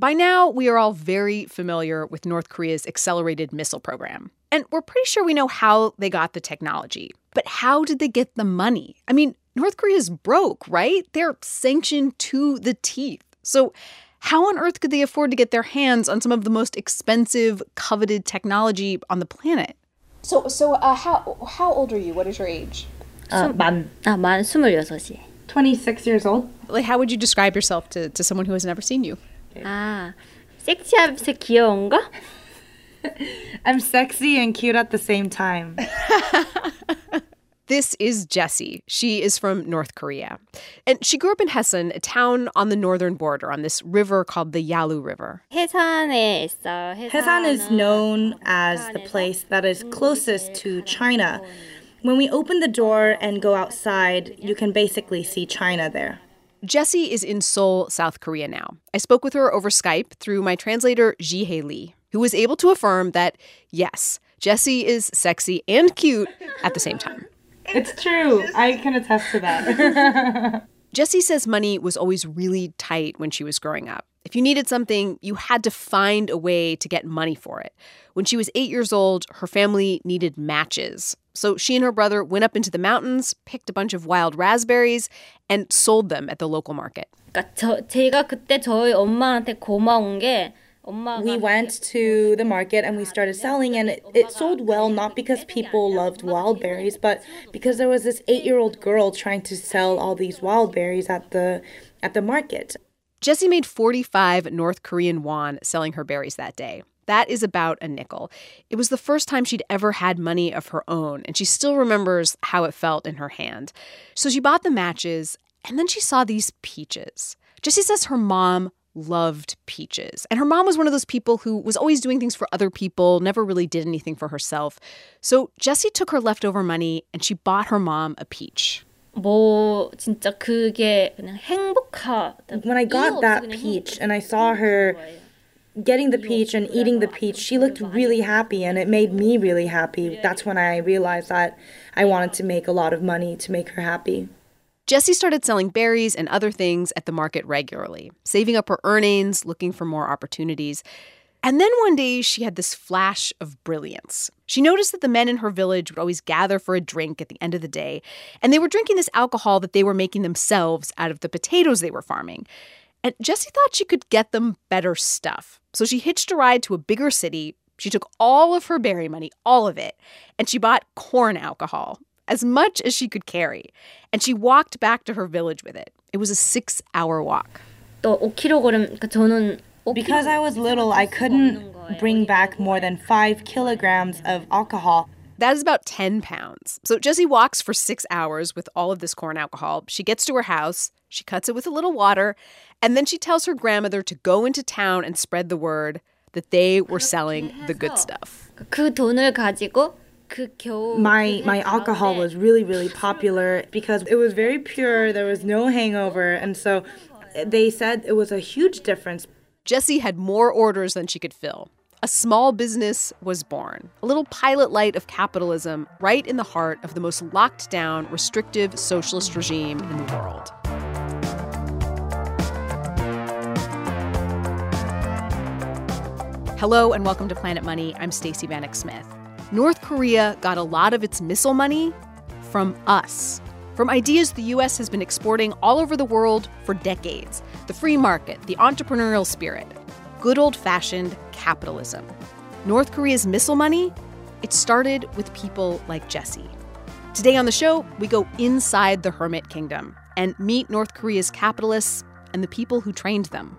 By now, we are all very familiar with North Korea's accelerated missile program. And we're pretty sure we know how they got the technology. But how did they get the money? I mean, North Korea's broke, right? They're sanctioned to the teeth. So how on earth could they afford to get their hands on some of the most expensive, coveted technology on the planet? So how old are you? What is your age? 만 26이요. 26 years old. Like, how would you describe yourself to someone who has never seen you? 섹시하면서 귀여운 거? I'm sexy and cute at the same time. This is Jessie. She is from North Korea. And she grew up in Haesan, a town on the northern border on this river called the Yalu River. 해산에 있어. Haesan is known as the place that is closest to China. When we open the door and go outside, you can basically see China there. Jessie is in Seoul, South Korea now. I spoke with her over Skype through my translator, Ji-Hae Lee, who was able to affirm that, yes, Jessie is sexy and cute at the same time. It's true. I can attest to that. Jessie says money was always really tight when she was growing up. If you needed something, you had to find a way to get money for it. When she was 8 years old, her family needed matches. So she and her brother went up into the mountains, picked a bunch of wild raspberries, and sold them at the local market. 제가 그때 저희 엄마한테 고마운 게 We went to the market and we started selling, and it sold well, not because people loved wild berries, but because there was this 8-year-old girl trying to sell all these wild berries at the market. Jessie made 45 North Korean won selling her berries that day. That is about a nickel. It was the first time she'd ever had money of her own, and she still remembers how it felt in her hand. So she bought the matches, and then she saw these peaches. Jessie says her mom loved peaches. And her mom was one of those people who was always doing things for other people, never really did anything for herself. So Jessie took her leftover money and she bought her mom a peach. 진짜 그게 그냥 행복하다. When I got that peach and I saw her getting the peach and eating the peach, she looked really happy and it made me really happy. That's when I realized that I wanted to make a lot of money to make her happy. Jessie started selling berries and other things at the market regularly, saving up her earnings, looking for more opportunities. And then one day she had this flash of brilliance. She noticed that the men in her village would always gather for a drink at the end of the day, and they were drinking this alcohol that they were making themselves out of the potatoes they were farming. And Jessie thought she could get them better stuff. So she hitched a ride to a bigger city. She took all of her berry money, all of it, and she bought corn alcohol, as much as she could carry. And she walked back to her village with it. It was a 6-hour walk. 또 5kg, 저는 Because I was little, I couldn't bring back more than 5 kilograms of alcohol. That is about 10 pounds. So Jessie walks for 6 hours with all of this corn alcohol. She gets to her house, she cuts it with a little water, and then she tells her grandmother to go into town and spread the word that they were selling the good stuff. 그 돈을 가지고 My alcohol was really, really popular because it was very pure, there was no hangover, and so they said it was a huge difference. Jessie had more orders than she could fill. A small business was born, a little pilot light of capitalism right in the heart of the most locked down, restrictive socialist regime in the world. Hello and welcome to Planet Money. I'm Stacey Vanek Smith. North Korea got a lot of its missile money from us, from ideas the U.S. has been exporting all over the world for decades. The free market, the entrepreneurial spirit, good old-fashioned capitalism. North Korea's missile money, it started with people like Jessie. Today on the show, we go inside the Hermit Kingdom and meet North Korea's capitalists and the people who trained them.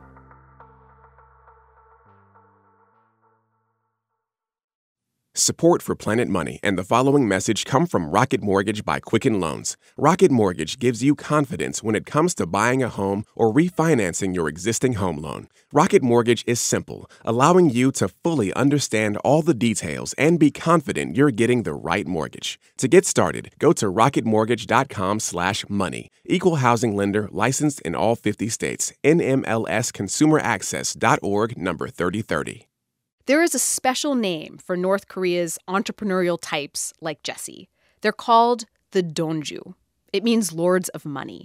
Support for Planet Money and the following message come from Rocket Mortgage by Quicken Loans. Rocket Mortgage gives you confidence when it comes to buying a home or refinancing your existing home loan. Rocket Mortgage is simple, allowing you to fully understand all the details and be confident you're getting the right mortgage. To get started, go to rocketmortgage.com/money. Equal housing lender licensed in all 50 states. NMLSconsumeraccess.org number 3030. There is a special name for North Korea's entrepreneurial types like Jessie. They're called the Donju. It means lords of money.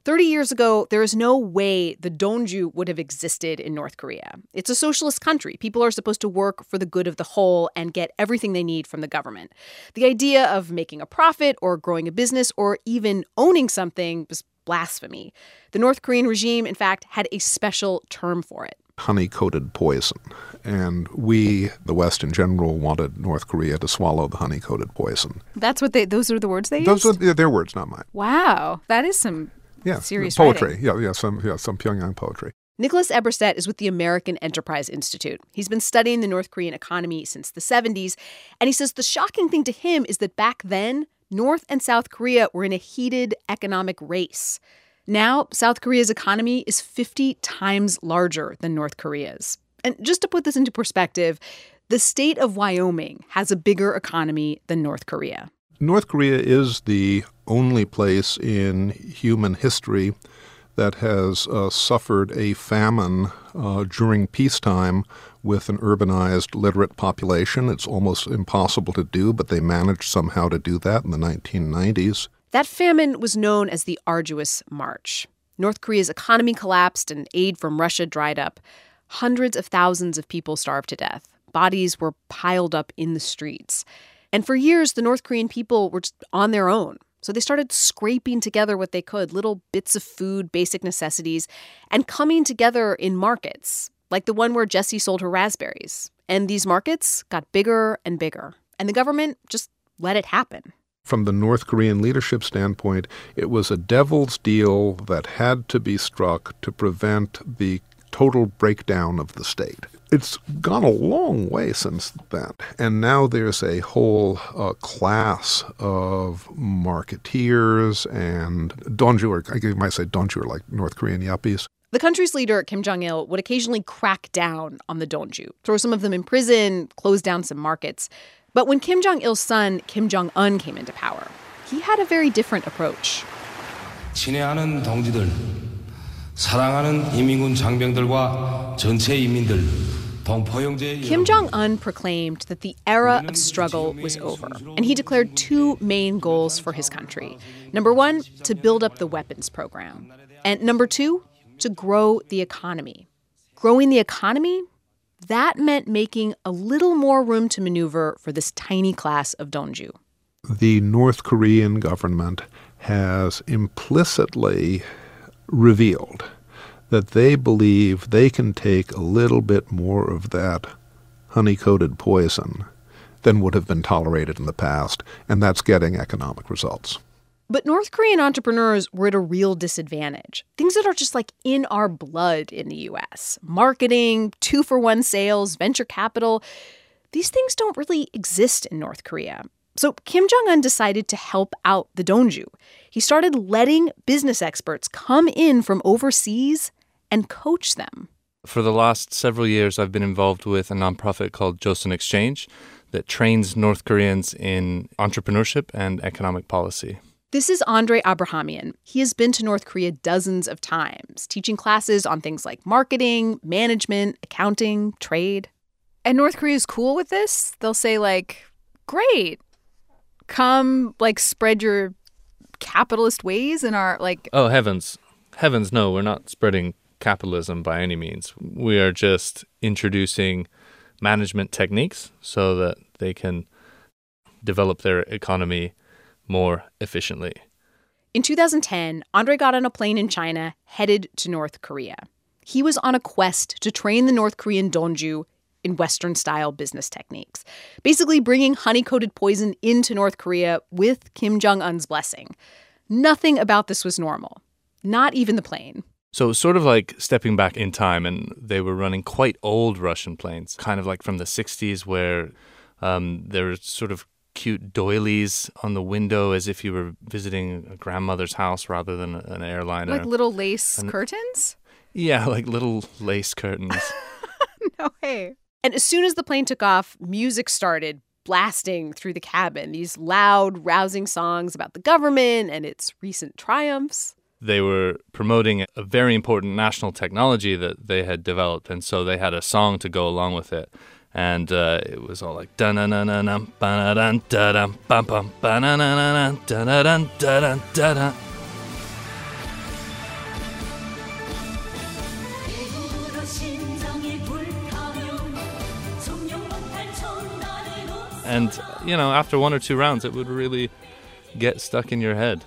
30 years ago, there is no way the Donju would have existed in North Korea. It's a socialist country. People are supposed to work for the good of the whole and get everything they need from the government. The idea of making a profit or growing a business or even owning something was blasphemy. The North Korean regime, in fact, had a special term for it. Honey-coated poison. And we, the West in general, wanted North Korea to swallow the honey-coated poison. Those are the words they used? Those are their words, not mine. Wow. That is some serious poetry. writing. Some Pyongyang poetry. Nicholas Eberstadt is with the American Enterprise Institute. He's been studying the North Korean economy since the 70s, and he says the shocking thing to him is that back then, North and South Korea were in a heated economic race. Now, South Korea's economy is 50 times larger than North Korea's. And just to put this into perspective, the state of Wyoming has a bigger economy than North Korea. North Korea is the only place in human history that has suffered a famine during peacetime with an urbanized, literate population. It's almost impossible to do, but they managed somehow to do that in the 1990s. That famine was known as the Arduous March. North Korea's economy collapsed and aid from Russia dried up. Hundreds of thousands of people starved to death. Bodies were piled up in the streets. And for years, the North Korean people were just on their own. So they started scraping together what they could, little bits of food, basic necessities, and coming together in markets, like the one where Jessie sold her raspberries. And these markets got bigger and bigger. And the government just let it happen. From the North Korean leadership standpoint, it was a devil's deal that had to be struck to prevent the total breakdown of the state. It's gone a long way since then. And now there's a whole class of marketeers and donju, or I might say donju, are like North Korean yuppies. The country's leader, Kim Jong-il, would occasionally crack down on the donju, throw some of them in prison, close down some markets. But when Kim Jong-il's son, Kim Jong-un, came into power, he had a very different approach. 친애하는 동지들, 사랑하는 인민군 장병들과 전체 인민들, Kim Jong-un proclaimed that the era of struggle was over, and he declared two main goals for his country. Number one, to build up the weapons program. And number two, to grow the economy. Growing the economy? That meant making a little more room to maneuver for this tiny class of donju. The North Korean government has implicitly revealed that they believe they can take a little bit more of that honey-coated poison than would have been tolerated in the past, and that's getting economic results. But North Korean entrepreneurs were at a real disadvantage. Things that are just like in our blood in the U.S. Marketing, 2-for-1 sales, venture capital. These things don't really exist in North Korea. So Kim Jong-un decided to help out the donju. He started letting business experts come in from overseas and coach them. For the last several years, I've been involved with a nonprofit called Joseon Exchange that trains North Koreans in entrepreneurship and economic policy. This is Andre Abrahamian. He has been to North Korea dozens of times, teaching classes on things like marketing, management, accounting, trade. And North Korea is cool with this. They'll say, like, great, come, like, spread your capitalist ways in our, like... Oh, heavens. Heavens, no, we're not spreading capitalism by any means. We are just introducing management techniques so that they can develop their economy more efficiently. In 2010, Andre got on a plane in China headed to North Korea. He was on a quest to train the North Korean donju in Western-style business techniques, basically bringing honey-coated poison into North Korea with Kim Jong-un's blessing. Nothing about this was normal, not even the plane. So sort of like stepping back in time, and they were running quite old Russian planes, kind of like from the 60s where there were sort of cute doilies on the window as if you were visiting a grandmother's house rather than an airliner. Like little lace curtains? Yeah, like little lace curtains. No way. And as soon as the plane took off, music started blasting through the cabin. These loud, rousing songs about the government and its recent triumphs. They were promoting a very important national technology that they had developed, and so they had a song to go along with it. And it was all like da-na-na-na-na, ba-na-dun-da-dum, bum-bum, ba-na-na-na-na, da-na-dun-da-dun-da-dun. And, after one or two rounds, it would really get stuck in your head.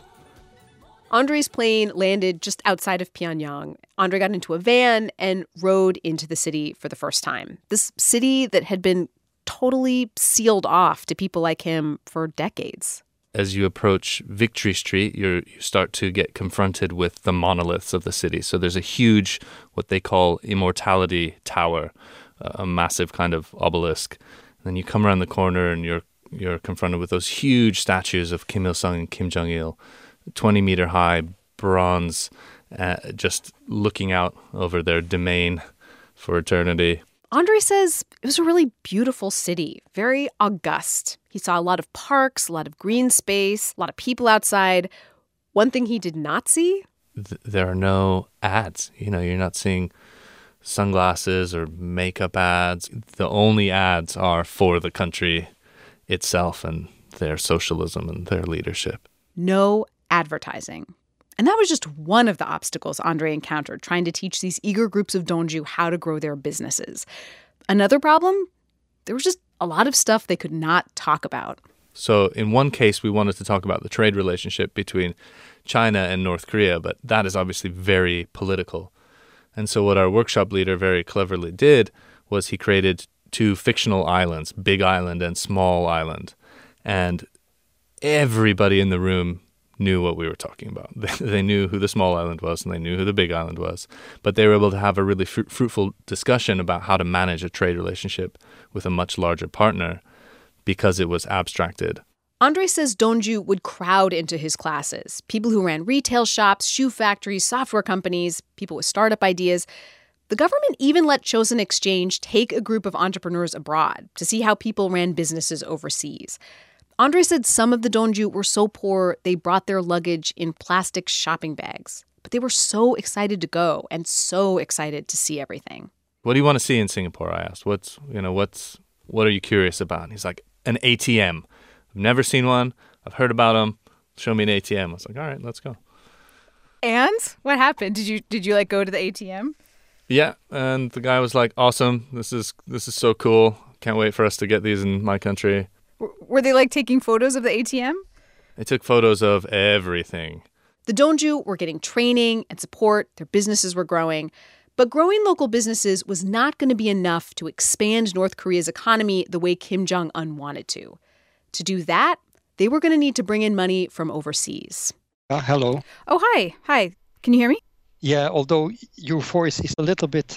Andre's plane landed just outside of Pyongyang. Andre got into a van and rode into the city for the first time. This city that had been totally sealed off to people like him for decades. As you approach Victory Street, you start to get confronted with the monoliths of the city. So there's a huge, what they call Immortality Tower, a massive kind of obelisk. And then you come around the corner and you're confronted with those huge statues of Kim Il-sung and Kim Jong-il, 20-meter high, bronze, just looking out over their domain for eternity. Andre says it was a really beautiful city, very august. He saw a lot of parks, a lot of green space, a lot of people outside. One thing he did not see? There are no ads. You're not seeing sunglasses or makeup ads. The only ads are for the country itself and their socialism and their leadership. No advertising. And that was just one of the obstacles Andre encountered trying to teach these eager groups of Donju how to grow their businesses. Another problem? There was just a lot of stuff they could not talk about. So in one case, we wanted to talk about the trade relationship between China and North Korea, but that is obviously very political. And so what our workshop leader very cleverly did was he created two fictional islands, Big Island and Small Island. And everybody in the room knew what we were talking about. They knew who the small island was and they knew who the big island was. But they were able to have a really fruitful discussion about how to manage a trade relationship with a much larger partner because it was abstracted. Andre says Donju would crowd into his classes. People who ran retail shops, shoe factories, software companies, people with startup ideas. The government even let Chosun Exchange take a group of entrepreneurs abroad to see how people ran businesses overseas. Andre said some of the Donju were so poor they brought their luggage in plastic shopping bags. But they were so excited to go and so excited to see everything. What do you want to see in Singapore? I asked. What are you curious about? And he's like, an ATM. I've never seen one. I've heard about them. Show me an ATM. I was like, all right, let's go. And what happened? Did you go to the ATM? Yeah, and the guy was like, awesome. This is so cool. Can't wait for us to get these in my country. Were they taking photos of the ATM? They took photos of everything. The Donju were getting training and support. Their businesses were growing. But growing local businesses was not going to be enough to expand North Korea's economy the way Kim Jong-un wanted to. To do that, they were going to need to bring in money from overseas. Hello. Oh, hi. Hi. Can you hear me? Yeah, although your voice is a little bit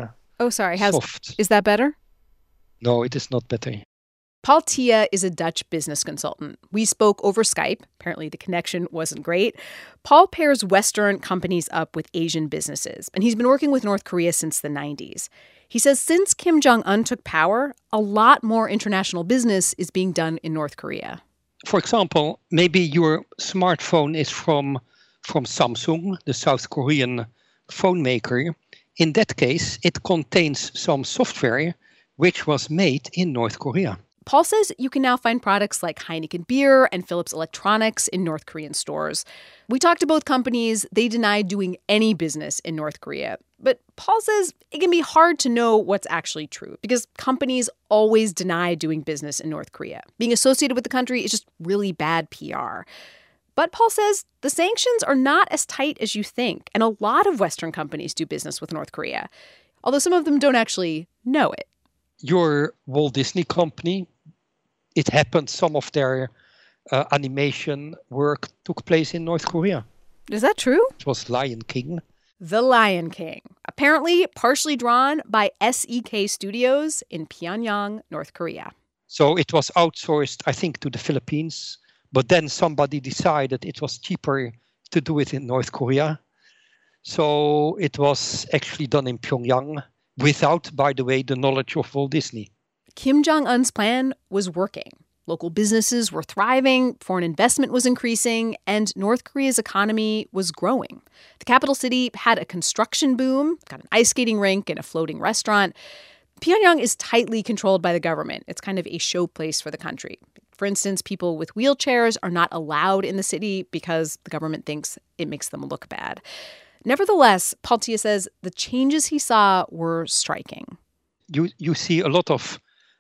soft. Is that better? No, it is not better. Paul Tia is a Dutch business consultant. We spoke over Skype. Apparently the connection wasn't great. Paul pairs Western companies up with Asian businesses, and he's been working with North Korea since the 90s. He says since Kim Jong-un took power, a lot more international business is being done in North Korea. For example, maybe your smartphone is from Samsung, the South Korean phone maker. In that case, it contains some software which was made in North Korea. Paul says you can now find products like Heineken beer and Philips Electronics in North Korean stores. We talked to both companies. They deny doing any business in North Korea. But Paul says it can be hard to know what's actually true because companies always deny doing business in North Korea. Being associated with the country is just really bad PR. But Paul says the sanctions are not as tight as you think, and a lot of Western companies do business with North Korea, although some of them don't actually know it. Your Walt Disney Company, it happened some of their animation work took place in North Korea. Is that true? It was Lion King. The Lion King, apparently partially drawn by SEK Studios in Pyongyang, North Korea. So it was outsourced, I think, to the Philippines. But then somebody decided it was cheaper to do it in North Korea. So it was actually done in Pyongyang without, by the way, the knowledge of Walt Disney. Kim Jong-un's plan was working. Local businesses were thriving, foreign investment was increasing, and North Korea's economy was growing. The capital city had a construction boom, got an ice skating rink and a floating restaurant. Pyongyang is tightly controlled by the government. It's kind of a showplace for the country. For instance, people with wheelchairs are not allowed in the city because the government thinks it makes them look bad. Nevertheless, Paul Tia says the changes he saw were striking. You see a lot of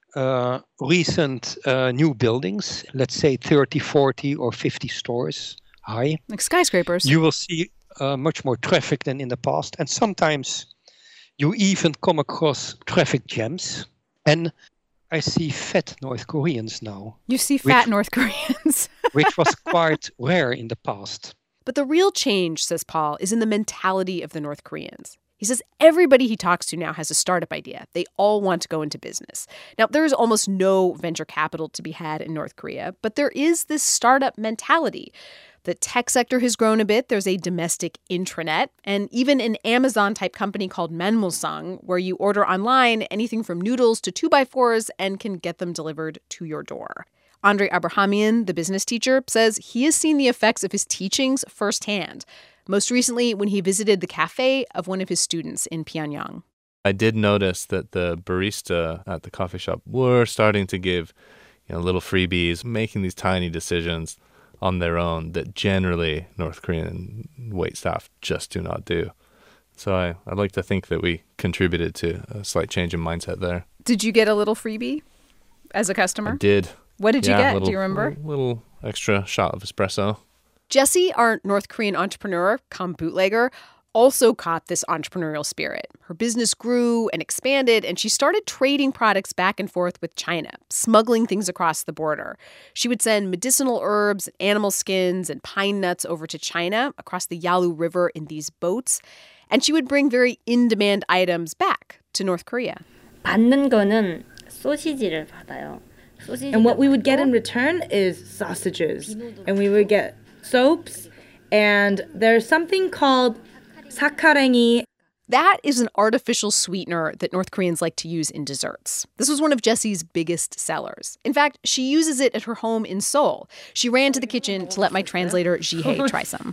recent new buildings, let's say 30, 40 or 50 stores high, like skyscrapers, you will see much more traffic than in the past. And sometimes you even come across traffic jams. And I see fat North Koreans now. You see fat North Koreans. Which was quite rare in the past. But the real change, says Paul, is in the mentality of the North Koreans. He says everybody he talks to now has a startup idea. They all want to go into business. Now, there is almost no venture capital to be had in North Korea, but there is this startup mentality. The tech sector has grown a bit. There's a domestic intranet and even an Amazon-type company called Manmulsung, where you order online anything from noodles to 2x4s and can get them delivered to your door. Andre Abrahamian, the business teacher, says he has seen the effects of his teachings firsthand, most recently when he visited the cafe of one of his students in Pyongyang. I did notice that the barista at the coffee shop were starting to give little freebies, making these tiny decisions on their own that generally North Korean waitstaff just do not do. So I'd like to think that we contributed to a slight change in mindset there. Did you get a little freebie as a customer? I did. What did you get? Do you remember? A little extra shot of espresso. Jessie, our North Korean entrepreneur, come bootlegger, also caught this entrepreneurial spirit. Her business grew and expanded, and she started trading products back and forth with China, smuggling things across the border. She would send medicinal herbs, animal skins, and pine nuts over to China across the Yalu River in these boats, and she would bring very in-demand items back to North Korea. 받는 거는 소시지를 받아요. And what we would get in return is sausages, and we would get soaps, and there's something called sakarengi. That is an artificial sweetener that North Koreans like to use in desserts. This was one of Jessie's biggest sellers. In fact, she uses it at her home in Seoul. She ran to the kitchen to let my translator, Jihye, try some.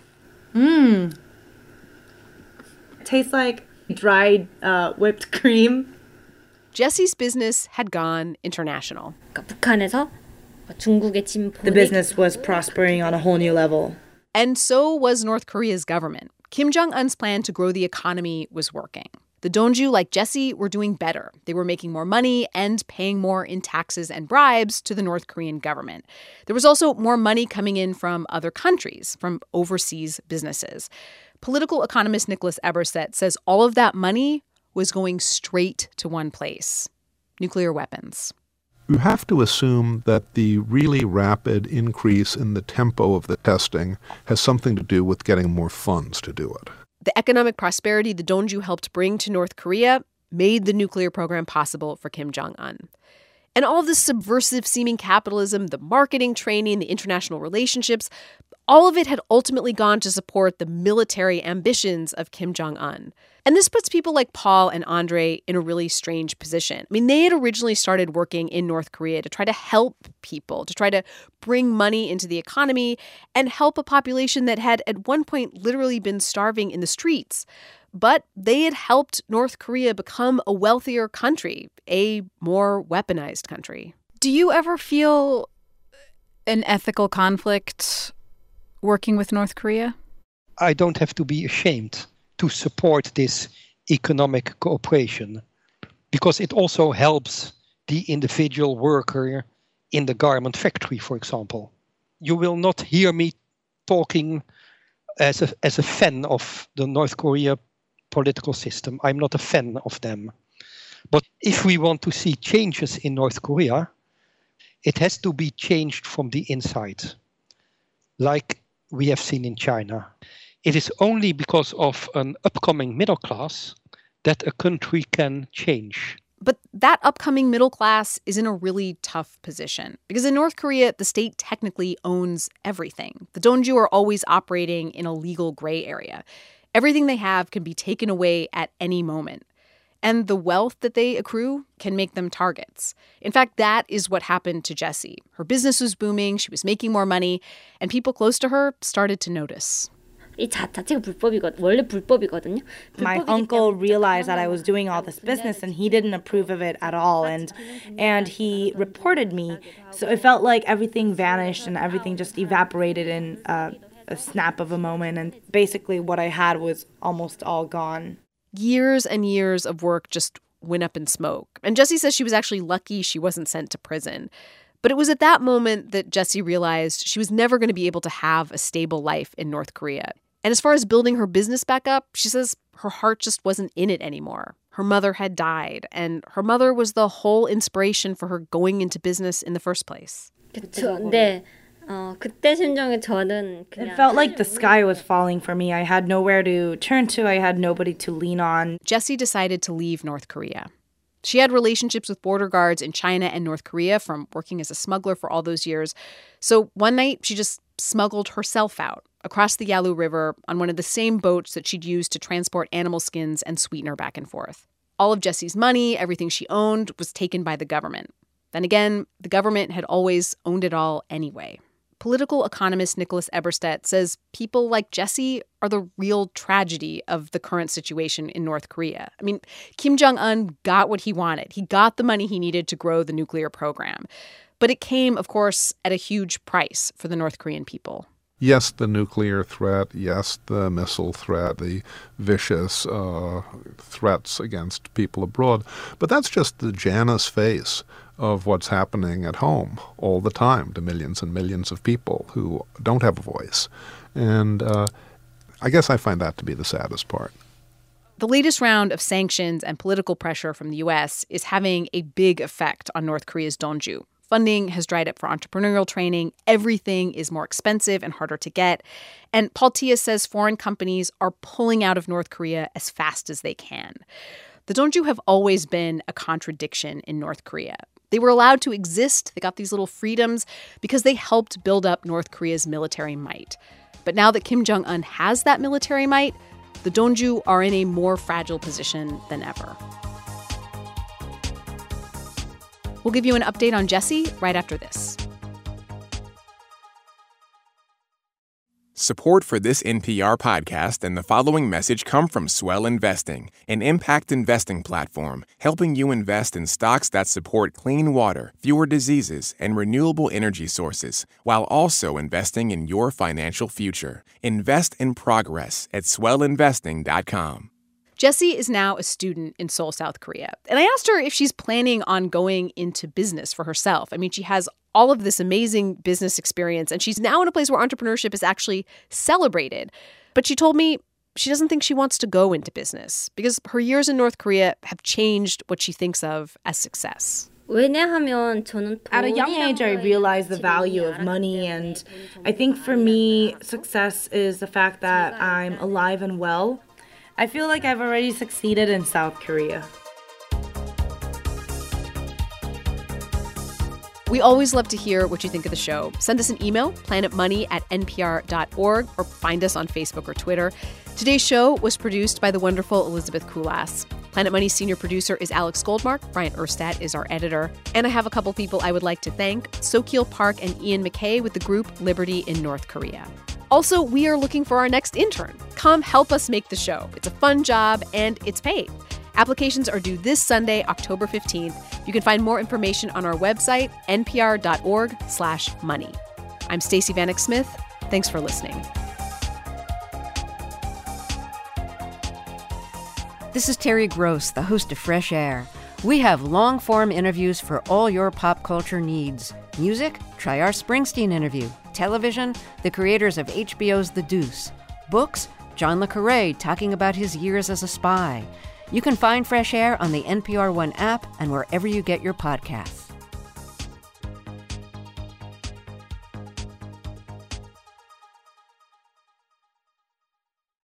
Tastes like dried whipped cream. Jessie's business had gone international. 북한에서 중국에 짐 보내. The business was prospering on a whole new level. And so was North Korea's government. Kim Jong-un's plan to grow the economy was working. The Donju, like Jessie, were doing better. They were making more money and paying more in taxes and bribes to the North Korean government. There was also more money coming in from other countries, from overseas businesses. Political economist Nicholas Eberset says all of that money was going straight to one place: nuclear weapons. You have to assume that the really rapid increase in the tempo of the testing has something to do with getting more funds to do it. The economic prosperity the Donju helped bring to North Korea made the nuclear program possible for Kim Jong-un. And all this subversive-seeming capitalism, the marketing training, the international relationships, all of it had ultimately gone to support the military ambitions of Kim Jong-un. And this puts people like Paul and Andre in a really strange position. I mean, they had originally started working in North Korea to try to help people, to try to bring money into the economy and help a population that had at one point literally been starving in the streets. But they had helped North Korea become a wealthier country, a more weaponized country. Do you ever feel an ethical conflict working with North Korea? I don't have to be ashamed to support this economic cooperation because it also helps the individual worker in the garment factory, for example. You will not hear me talking as a fan of the North Korea political system. I'm not a fan of them. But if we want to see changes in North Korea, it has to be changed from the inside, like we have seen in China. It is only because of an upcoming middle class that a country can change. But that upcoming middle class is in a really tough position because in North Korea, the state technically owns everything. The Donju are always operating in a legal gray area. Everything they have can be taken away at any moment. And the wealth that they accrue can make them targets. In fact, that is what happened to Jessie. Her business was booming, she was making more money, and people close to her started to notice. 이 자체가 원래 불법이거든요. My uncle realized that I was doing all this business and he didn't approve of it at all, and he reported me. So it felt like everything vanished and everything just evaporated in a snap of a moment, and basically what I had was almost all gone. Years and years of work just went up in smoke. And Jessie says she was actually lucky she wasn't sent to prison. But it was at that moment that Jessie realized she was never going to be able to have a stable life in North Korea. And as far as building her business back up, she says her heart just wasn't in it anymore. Her mother had died, and her mother was the whole inspiration for her going into business in the first place. 그쵸. 네. 그때 심정에 저는 그냥 It felt like the sky was falling for me. I had nowhere to turn to. I had nobody to lean on. Jessie decided to leave North Korea. She had relationships with border guards in China and North Korea from working as a smuggler for all those years. So one night, she just smuggled herself out across the Yalu River on one of the same boats that she'd used to transport animal skins and sweetener back and forth. All of Jessie's money, everything she owned, was taken by the government. Then again, the government had always owned it all anyway. Political economist Nicholas Eberstadt says people like Jessie are the real tragedy of the current situation in North Korea. I mean, Kim Jong-un got what he wanted. He got the money he needed to grow the nuclear program. But it came, of course, at a huge price for the North Korean people. Yes, the nuclear threat. Yes, the missile threat, the vicious threats against people abroad. But that's just the Janus face of what's happening at home all the time to millions and millions of people who don't have a voice. And I guess I find that to be the saddest part. The latest round of sanctions and political pressure from the U.S. is having a big effect on North Korea's Donju. Funding has dried up for entrepreneurial training. Everything is more expensive and harder to get. And Paul Tia says foreign companies are pulling out of North Korea as fast as they can. The Donju have always been a contradiction in North Korea. They were allowed to exist. They got these little freedoms because they helped build up North Korea's military might. But now that Kim Jong-un has that military might, the Donju are in a more fragile position than ever. We'll give you an update on Jessie right after this. Support for this NPR podcast and the following message come from Swell Investing, an impact investing platform helping you invest in stocks that support clean water, fewer diseases, and renewable energy sources, while also investing in your financial future. Invest in progress at swellinvesting.com. Jessie is now a student in Seoul, South Korea. And I asked her if she's planning on going into business for herself. I mean, she has all of this amazing business experience, and she's now in a place where entrepreneurship is actually celebrated. But she told me she doesn't think she wants to go into business because her years in North Korea have changed what she thinks of as success. 왜냐하면 저는 At a young age, I realized the value of money, and I think for me, success is the fact that I'm alive and well. I feel like I've already succeeded in South Korea. We always love to hear what you think of the show. Send us an email, planetmoney@npr.org, or find us on Facebook or Twitter. Today's show was produced by the wonderful Elizabeth Kulas. Planet Money's senior producer is Alex Goldmark. Brian Erstadt is our editor. And I have a couple people I would like to thank, Sokil Park and Ian McKay with the group Liberty in North Korea. Also, we are looking for our next intern. Come help us make the show. It's a fun job, and it's paid. Applications are due this Sunday, October 15th. You can find more information on our website, npr.org/money. I'm Stacey Vanek Smith. Thanks for listening. This is Terry Gross, the host of Fresh Air. We have long-form interviews for all your pop culture needs. Music? Try our Springsteen interview. Television? The creators of HBO's The Deuce. Books? John le Carré talking about his years as a spy. You can find Fresh Air on the NPR One app and wherever you get your podcasts.